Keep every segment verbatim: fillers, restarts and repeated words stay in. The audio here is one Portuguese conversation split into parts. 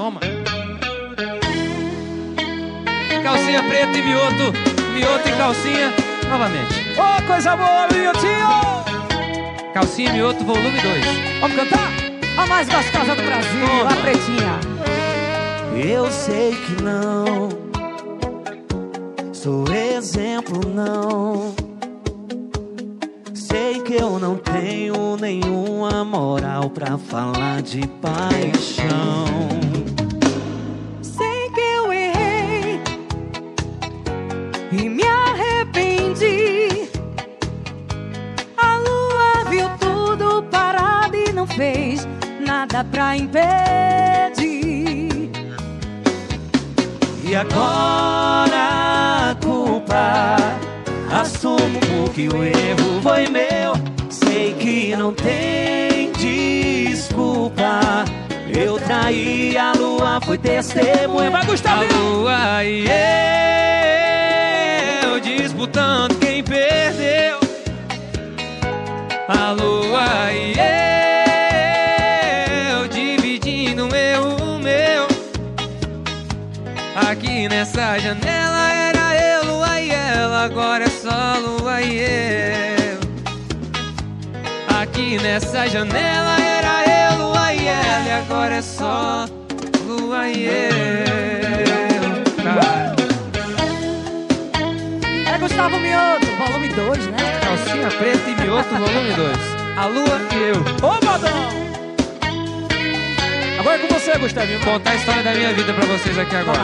calma. Calcinha preta e mioto, mioto e calcinha, novamente. Ô, oh, coisa boa, miotinho! Calcinha e mioto, volume dois. Vamos cantar? A mais gostosa do Brasil, Toma. a pretinha. Eu sei que não sou exemplo, não. Sei que eu não tenho nenhuma moral pra falar de paixão. Sei que eu errei e me arrependi. A lua viu tudo parado e não fez nada pra impedir. E agora a culpa assumo porque o erro foi meu. Sei que não tem desculpa. Eu traí, a lua foi testemunha. Vai, Gustavo! A lua e eu disputando quem perdeu. A lua e eu dividindo um erro meu. Aqui nessa janela era eu, lua e ela. Agora é só lua e eu. Aqui nessa janela era eu, lua e ela. E agora é só lua e eu. Cara. É Gustavo Mioto, volume dois, né? Calcinha preta e mioto, volume dois. A lua e eu. Ô, Badão! Agora é com você, Gustavinho. Vou contar a história da minha vida pra vocês aqui agora.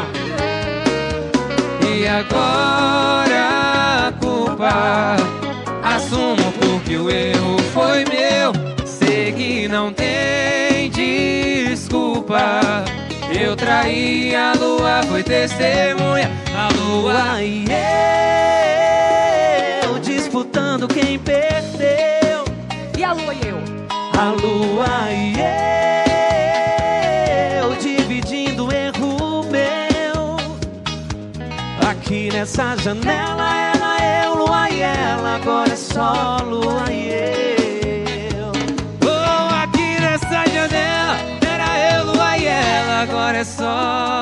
E agora a culpa assumo porque o erro foi meu. Sei que não tem desculpa. Eu traí, a lua foi testemunha. A lua e eu disputando quem perdeu. E a lua e eu? A lua e eu dividindo erro meu. Aqui nessa janela era eu, lua e ela. Agora é só lua e eu. Oh, aqui nessa janela era eu, lua e ela. Agora é só